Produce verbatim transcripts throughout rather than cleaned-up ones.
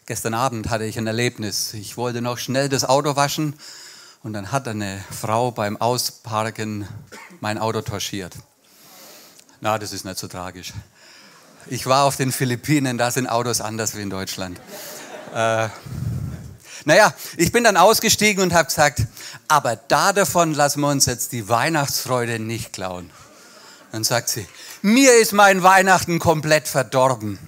Gestern Abend hatte ich ein Erlebnis. Ich wollte noch schnell das Auto waschen und dann hat eine Frau beim Ausparken mein Auto touchiert. Na, das ist nicht so tragisch. Ich war auf den Philippinen, da sind Autos anders wie in Deutschland. äh, naja, ich bin dann ausgestiegen und habe gesagt, aber da davon lassen wir uns jetzt die Weihnachtsfreude nicht klauen. Dann sagt sie, mir ist mein Weihnachten komplett verdorben.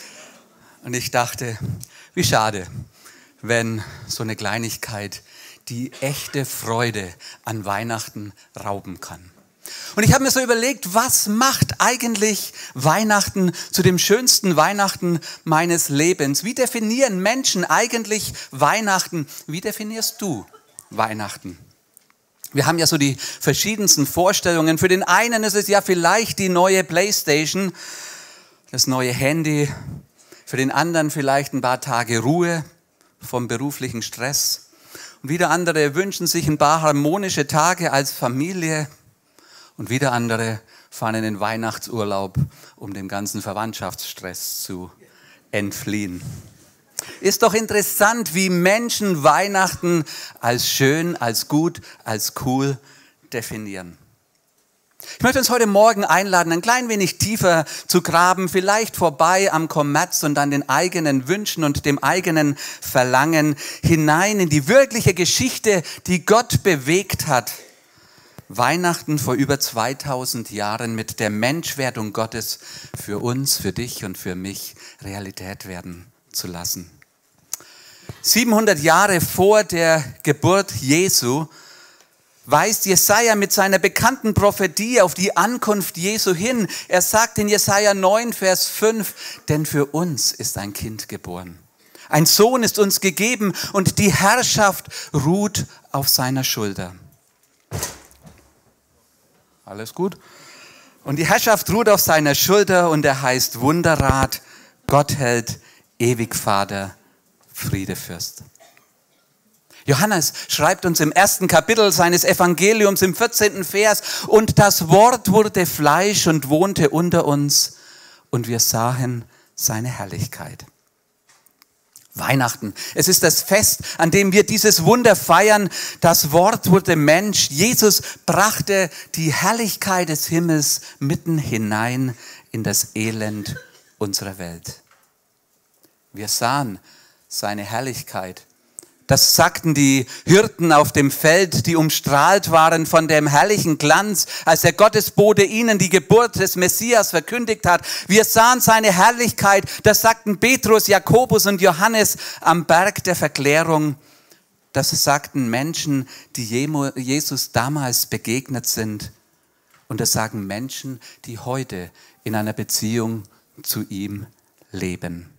Und ich dachte, wie schade, wenn so eine Kleinigkeit die echte Freude an Weihnachten rauben kann. Und ich habe mir so überlegt, was macht eigentlich Weihnachten zu dem schönsten Weihnachten meines Lebens? Wie definieren Menschen eigentlich Weihnachten? Wie definierst du Weihnachten? Wir haben ja so die verschiedensten Vorstellungen. Für den einen ist es ja vielleicht die neue Playstation, das neue Handy. Für den anderen vielleicht ein paar Tage Ruhe vom beruflichen Stress. Und wieder andere wünschen sich ein paar harmonische Tage als Familie. Und wieder andere fahren in den Weihnachtsurlaub, um dem ganzen Verwandtschaftsstress zu entfliehen. Ist doch interessant, wie Menschen Weihnachten als schön, als gut, als cool definieren. Ich möchte uns heute Morgen einladen, ein klein wenig tiefer zu graben, vielleicht vorbei am Kommerz und an den eigenen Wünschen und dem eigenen Verlangen hinein in die wirkliche Geschichte, die Gott bewegt hat. Weihnachten vor über zweitausend Jahren mit der Menschwerdung Gottes für uns, für dich und für mich Realität werden zu lassen. siebenhundert Jahre vor der Geburt Jesu weist Jesaja mit seiner bekannten Prophetie auf die Ankunft Jesu hin. Er sagt in Jesaja neun, Vers fünf, denn für uns ist ein Kind geboren. Ein Sohn ist uns gegeben und die Herrschaft ruht auf seiner Schulter. Alles gut? Und die Herrschaft ruht auf seiner Schulter und er heißt Wunderrat, Gottheld, Ewigvater, Friedefürst. Johannes schreibt uns im ersten Kapitel seines Evangeliums im vierzehnten Vers, und das Wort wurde Fleisch und wohnte unter uns und wir sahen seine Herrlichkeit. Weihnachten, es ist das Fest, an dem wir dieses Wunder feiern. Das Wort wurde Mensch. Jesus brachte die Herrlichkeit des Himmels mitten hinein in das Elend unserer Welt. Wir sahen seine Herrlichkeit. Das sagten die Hirten auf dem Feld, die umstrahlt waren von dem herrlichen Glanz, als der Gottesbote ihnen die Geburt des Messias verkündigt hat. Wir sahen seine Herrlichkeit, das sagten Petrus, Jakobus und Johannes am Berg der Verklärung. Das sagten Menschen, die Jesus damals begegnet sind. Und das sagen Menschen, die heute in einer Beziehung zu ihm leben.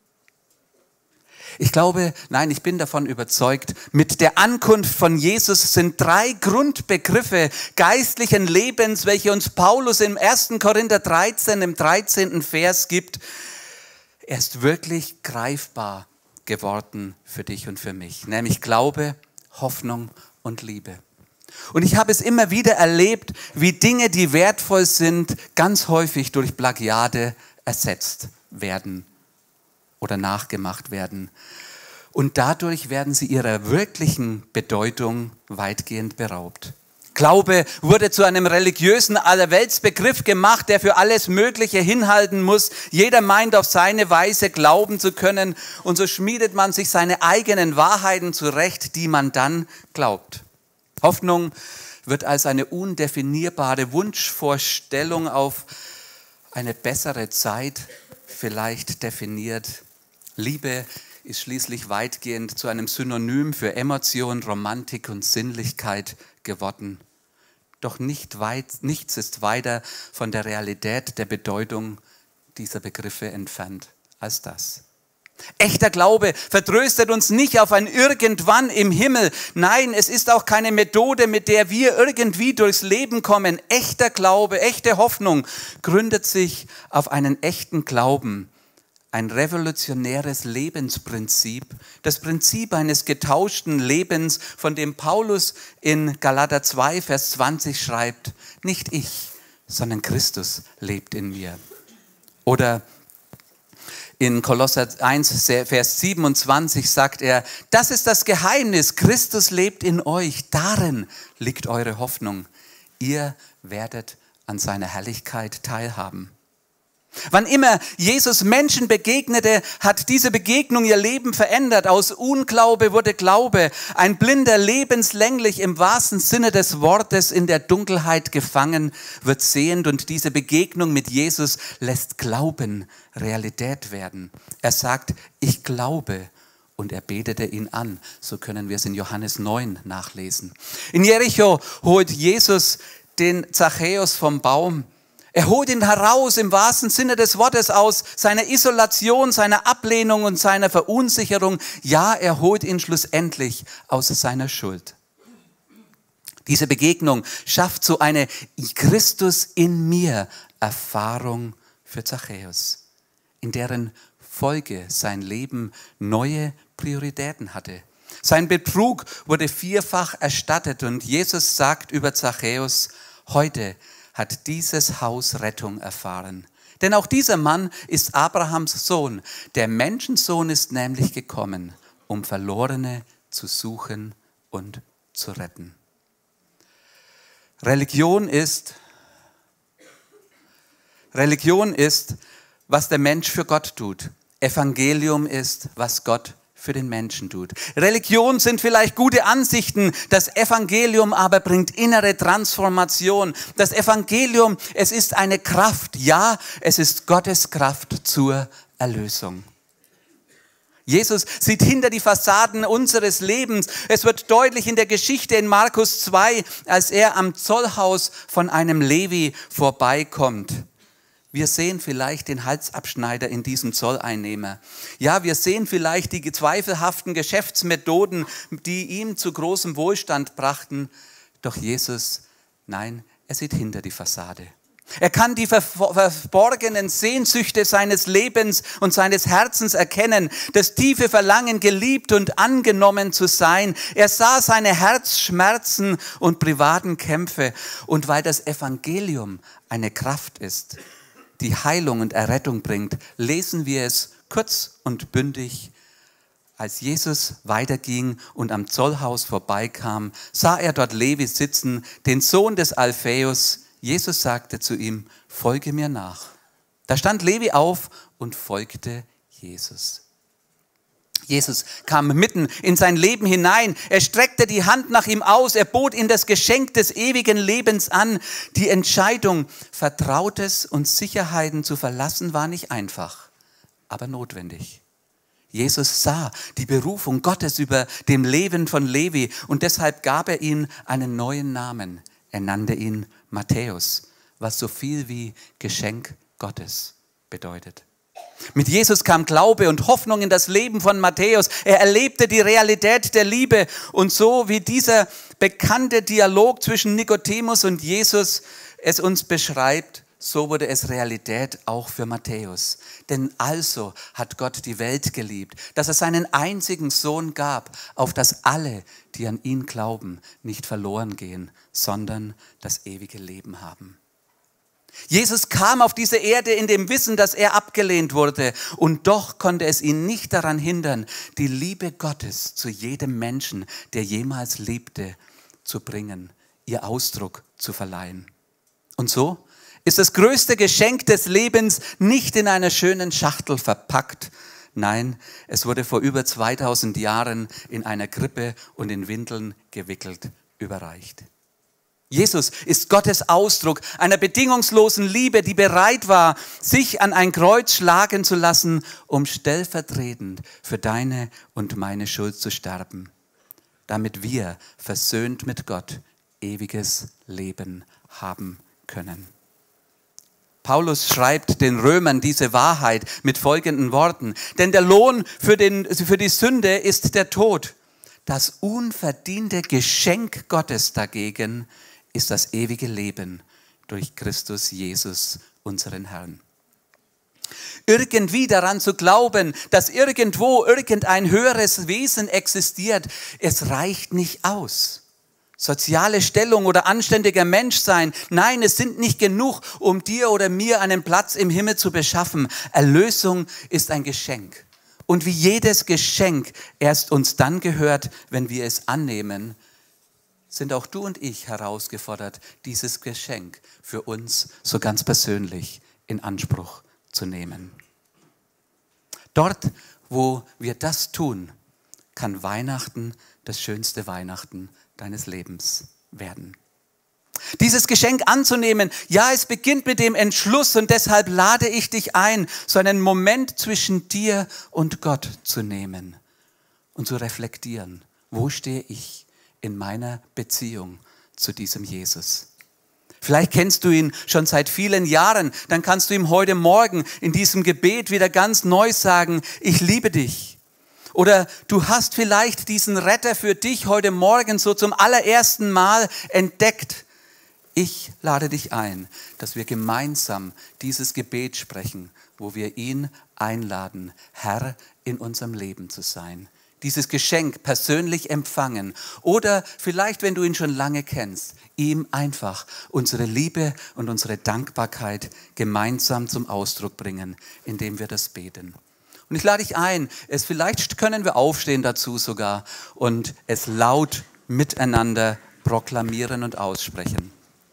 Ich glaube, nein, ich bin davon überzeugt, mit der Ankunft von Jesus sind drei Grundbegriffe geistlichen Lebens, welche uns Paulus im ersten Korinther dreizehn, im dreizehnten Vers gibt. Er ist wirklich greifbar geworden für dich und für mich, nämlich Glaube, Hoffnung und Liebe. Und ich habe es immer wieder erlebt, wie Dinge, die wertvoll sind, ganz häufig durch Plagiate ersetzt werden oder nachgemacht werden. Und dadurch werden sie ihrer wirklichen Bedeutung weitgehend beraubt. Glaube wurde zu einem religiösen Allerweltsbegriff gemacht, der für alles Mögliche hinhalten muss. Jeder meint, auf seine Weise glauben zu können. Und so schmiedet man sich seine eigenen Wahrheiten zurecht, die man dann glaubt. Hoffnung wird als eine undefinierbare Wunschvorstellung auf eine bessere Zeit vielleicht definiert. Liebe ist schließlich weitgehend zu einem Synonym für Emotion, Romantik und Sinnlichkeit geworden. Doch nicht weit, nichts ist weiter von der Realität der Bedeutung dieser Begriffe entfernt als das. Echter Glaube vertröstet uns nicht auf ein Irgendwann im Himmel. Nein, es ist auch keine Methode, mit der wir irgendwie durchs Leben kommen. Echter Glaube, echte Hoffnung gründet sich auf einen echten Glauben. Ein revolutionäres Lebensprinzip, das Prinzip eines getauschten Lebens, von dem Paulus in Galater zwei, Vers zwanzig schreibt, nicht ich, sondern Christus lebt in mir. Oder In Kolosser eins, Vers siebenundzwanzig sagt er, das ist das Geheimnis, Christus lebt in euch, darin liegt eure Hoffnung. Ihr werdet an seiner Herrlichkeit teilhaben. Wann immer Jesus Menschen begegnete, hat diese Begegnung ihr Leben verändert. Aus Unglaube wurde Glaube. Ein Blinder lebenslänglich im wahrsten Sinne des Wortes in der Dunkelheit gefangen, wird sehend und diese Begegnung mit Jesus lässt Glauben Realität werden. Er sagt, ich glaube. Und er betete ihn an. So können wir es in Johannes neun nachlesen. In Jericho holt Jesus den Zachäus vom Baum. Er holt ihn heraus im wahrsten Sinne des Wortes aus seiner Isolation, seiner Ablehnung und seiner Verunsicherung. Ja, er holt ihn schlussendlich aus seiner Schuld. Diese Begegnung schafft so eine Christus in mir Erfahrung für Zachäus, in deren Folge sein Leben neue Prioritäten hatte. Sein Betrug wurde vierfach erstattet und Jesus sagt über Zachäus, heute hat dieses Haus Rettung erfahren. Denn auch dieser Mann ist Abrahams Sohn. Der Menschensohn ist nämlich gekommen, um Verlorene zu suchen und zu retten. Religion ist, Religion ist, was der Mensch für Gott tut. Evangelium ist, was Gott für den Menschen tut. Religion sind vielleicht gute Ansichten, das Evangelium aber bringt innere Transformation. Das Evangelium, es ist eine Kraft, ja, es ist Gottes Kraft zur Erlösung. Jesus sieht hinter die Fassaden unseres Lebens. Es wird deutlich in der Geschichte in Markus zwei, als er am Zollhaus von einem Levi vorbeikommt. Wir sehen vielleicht den Halsabschneider in diesem Zolleinnehmer. Ja, wir sehen vielleicht die zweifelhaften Geschäftsmethoden, die ihm zu großem Wohlstand brachten. Doch Jesus, nein, er sieht hinter die Fassade. Er kann die verborgenen Sehnsüchte seines Lebens und seines Herzens erkennen, das tiefe Verlangen, geliebt und angenommen zu sein. Er sah seine Herzschmerzen und privaten Kämpfe. Und weil das Evangelium eine Kraft ist, die Heilung und Errettung bringt, lesen wir es kurz und bündig. Als Jesus weiterging und am Zollhaus vorbeikam, sah er dort Levi sitzen, den Sohn des Alphaeus. Jesus sagte zu ihm, folge mir nach. Da stand Levi auf und folgte Jesus. Jesus kam mitten in sein Leben hinein. Er streckte die Hand nach ihm aus. Er bot ihm das Geschenk des ewigen Lebens an. Die Entscheidung, Vertrautes und Sicherheiten zu verlassen, war nicht einfach, aber notwendig. Jesus sah die Berufung Gottes über dem Leben von Levi und deshalb gab er ihm einen neuen Namen. Er nannte ihn Matthäus, was so viel wie Geschenk Gottes bedeutet. Mit Jesus kam Glaube und Hoffnung in das Leben von Matthäus. Er erlebte die Realität der Liebe und so wie dieser bekannte Dialog zwischen Nikodemus und Jesus es uns beschreibt, so wurde es Realität auch für Matthäus. Denn also hat Gott die Welt geliebt, dass es seinen einzigen Sohn gab, auf dass alle, die an ihn glauben, nicht verloren gehen, sondern das ewige Leben haben. Jesus kam auf diese Erde in dem Wissen, dass er abgelehnt wurde. Und doch konnte es ihn nicht daran hindern, die Liebe Gottes zu jedem Menschen, der jemals lebte, zu bringen, ihr Ausdruck zu verleihen. Und so ist das größte Geschenk des Lebens nicht in einer schönen Schachtel verpackt. Nein, es wurde vor über zweitausend Jahren in einer Krippe und in Windeln gewickelt überreicht. Jesus ist Gottes Ausdruck einer bedingungslosen Liebe, die bereit war, sich an ein Kreuz schlagen zu lassen, um stellvertretend für deine und meine Schuld zu sterben, damit wir versöhnt mit Gott ewiges Leben haben können. Paulus schreibt den Römern diese Wahrheit mit folgenden Worten: Denn der Lohn für, den, für die Sünde ist der Tod. Das unverdiente Geschenk Gottes dagegen ist das ewige Leben durch Christus Jesus, unseren Herrn. Irgendwie daran zu glauben, dass irgendwo irgendein höheres Wesen existiert, es reicht nicht aus, soziale Stellung oder anständiger Mensch sein. Nein, es sind nicht genug, um dir oder mir einen Platz im Himmel zu beschaffen. Erlösung ist ein Geschenk. Und wie jedes Geschenk erst uns dann gehört, wenn wir es annehmen, sind auch du und ich herausgefordert, dieses Geschenk für uns so ganz persönlich in Anspruch zu nehmen. Dort, wo wir das tun, kann Weihnachten das schönste Weihnachten deines Lebens werden. Dieses Geschenk anzunehmen, ja, es beginnt mit dem Entschluss und deshalb lade ich dich ein, so einen Moment zwischen dir und Gott zu nehmen und zu reflektieren. Wo stehe ich in meiner Beziehung zu diesem Jesus? Vielleicht kennst du ihn schon seit vielen Jahren, dann kannst du ihm heute Morgen in diesem Gebet wieder ganz neu sagen, ich liebe dich. Oder du hast vielleicht diesen Retter für dich heute Morgen so zum allerersten Mal entdeckt. Ich lade dich ein, dass wir gemeinsam dieses Gebet sprechen, wo wir ihn einladen, Herr in unserem Leben zu sein. Dieses Geschenk persönlich empfangen oder vielleicht, wenn du ihn schon lange kennst, ihm einfach unsere Liebe und unsere Dankbarkeit gemeinsam zum Ausdruck bringen, indem wir das beten. Und ich lade dich ein, es vielleicht können wir aufstehen dazu sogar und es laut miteinander proklamieren und aussprechen.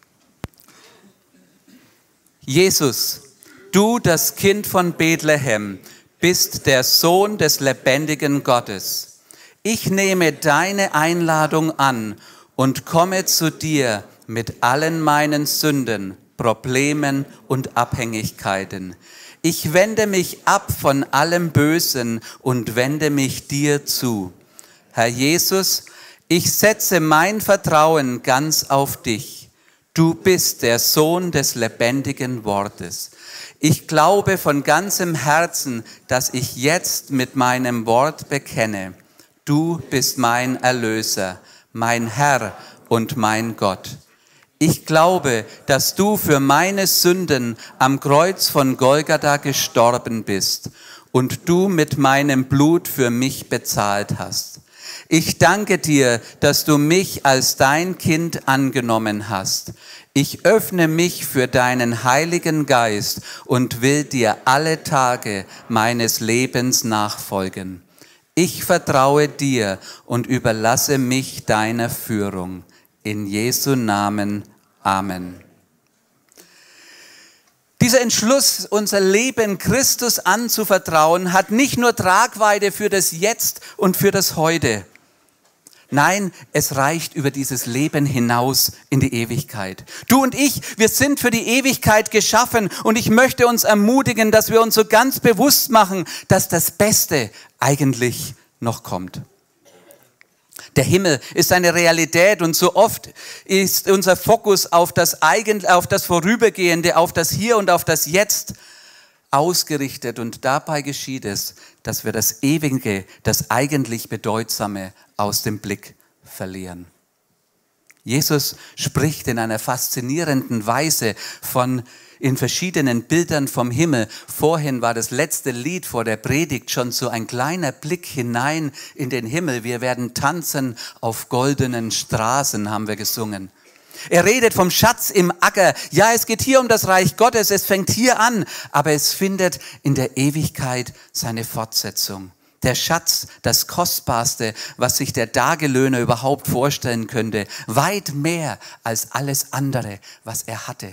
Jesus, du, das Kind von Bethlehem, bist der Sohn des lebendigen Gottes. Ich nehme deine Einladung an und komme zu dir mit allen meinen Sünden, Problemen und Abhängigkeiten. Ich wende mich ab von allem Bösen und wende mich dir zu. Herr Jesus, ich setze mein Vertrauen ganz auf dich. Du bist der Sohn des lebendigen Wortes. Ich glaube von ganzem Herzen, dass ich jetzt mit meinem Wort bekenne. Du bist mein Erlöser, mein Herr und mein Gott. Ich glaube, dass du für meine Sünden am Kreuz von Golgatha gestorben bist und du mit meinem Blut für mich bezahlt hast. Ich danke dir, dass du mich als dein Kind angenommen hast. Ich öffne mich für deinen Heiligen Geist und will dir alle Tage meines Lebens nachfolgen. Ich vertraue dir und überlasse mich deiner Führung. In Jesu Namen. Amen. Dieser Entschluss, unser Leben Christus anzuvertrauen, hat nicht nur Tragweite für das Jetzt und für das Heute. Nein, es reicht über dieses Leben hinaus in die Ewigkeit. Du und ich, wir sind für die Ewigkeit geschaffen und ich möchte uns ermutigen, dass wir uns so ganz bewusst machen, dass das Beste eigentlich noch kommt. Der Himmel ist eine Realität und so oft ist unser Fokus auf das Eigen, auf das Vorübergehende, auf das Hier und auf das Jetzt ausgerichtet und dabei geschieht es, dass wir das Ewige, das eigentlich Bedeutsame aus dem Blick verlieren. Jesus spricht in einer faszinierenden Weise von in verschiedenen Bildern vom Himmel. Vorhin war das letzte Lied vor der Predigt schon so ein kleiner Blick hinein in den Himmel. Wir werden tanzen auf goldenen Straßen, haben wir gesungen. Er redet vom Schatz im Acker. Ja, es geht hier um das Reich Gottes, es fängt hier an, aber es findet in der Ewigkeit seine Fortsetzung. Der Schatz, das Kostbarste, was sich der Tagelöhner überhaupt vorstellen könnte, weit mehr als alles andere, was er hatte.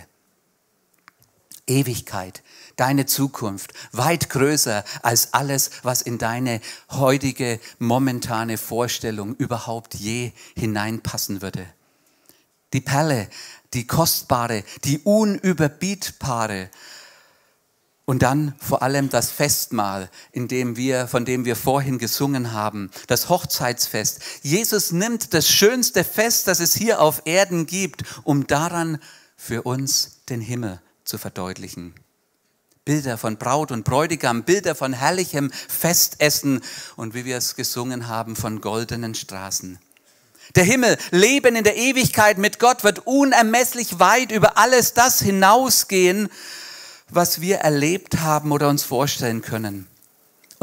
Ewigkeit, deine Zukunft, weit größer als alles, was in deine heutige, momentane Vorstellung überhaupt je hineinpassen würde. Die Perle, die kostbare, die unüberbietbare und dann vor allem das Festmahl, in dem wir, von dem wir vorhin gesungen haben, das Hochzeitsfest. Jesus nimmt das schönste Fest, das es hier auf Erden gibt, um daran für uns den Himmel zu verdeutlichen. Bilder von Braut und Bräutigam, Bilder von herrlichem Festessen und wie wir es gesungen haben, von goldenen Straßen. Der Himmel, Leben in der Ewigkeit mit Gott wird unermesslich weit über alles das hinausgehen, was wir erlebt haben oder uns vorstellen können.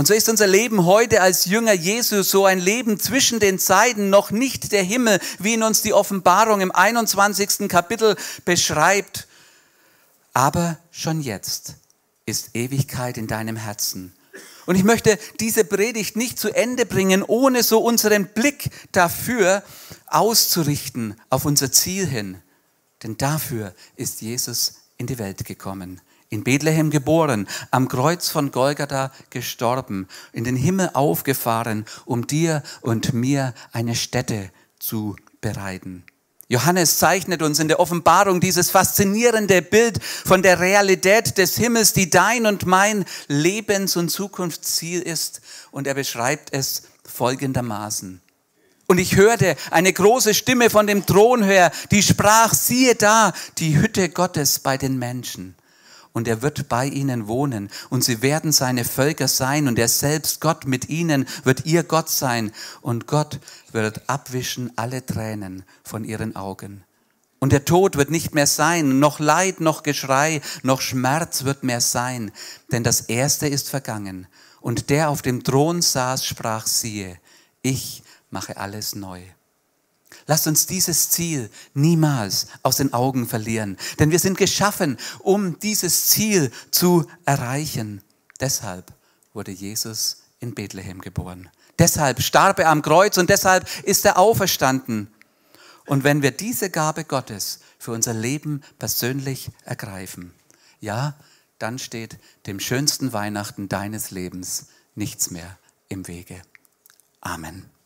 Und so ist unser Leben heute als Jünger Jesus so ein Leben zwischen den Zeiten, noch nicht der Himmel, wie ihn uns die Offenbarung im einundzwanzigsten Kapitel beschreibt. Aber schon jetzt ist Ewigkeit in deinem Herzen. Und ich möchte diese Predigt nicht zu Ende bringen, ohne so unseren Blick dafür auszurichten, auf unser Ziel hin. Denn dafür ist Jesus in die Welt gekommen. In Bethlehem geboren, am Kreuz von Golgatha gestorben, in den Himmel aufgefahren, um dir und mir eine Stätte zu bereiten. Johannes zeichnet uns in der Offenbarung dieses faszinierende Bild von der Realität des Himmels, die dein und mein Lebens- und Zukunftsziel ist. Und er beschreibt es folgendermaßen. Und ich hörte eine große Stimme von dem Thron her, die sprach, siehe da, die Hütte Gottes bei den Menschen. Und er wird bei ihnen wohnen und sie werden seine Völker sein und er selbst, Gott mit ihnen, wird ihr Gott sein und Gott wird abwischen alle Tränen von ihren Augen. Und der Tod wird nicht mehr sein, noch Leid, noch Geschrei, noch Schmerz wird mehr sein, denn das Erste ist vergangen. Und der auf dem Thron saß, sprach, siehe, ich mache alles neu. Lasst uns dieses Ziel niemals aus den Augen verlieren, denn wir sind geschaffen, um dieses Ziel zu erreichen. Deshalb wurde Jesus in Bethlehem geboren. Deshalb starb er am Kreuz und deshalb ist er auferstanden. Und wenn wir diese Gabe Gottes für unser Leben persönlich ergreifen, ja, dann steht dem schönsten Weihnachten deines Lebens nichts mehr im Wege. Amen.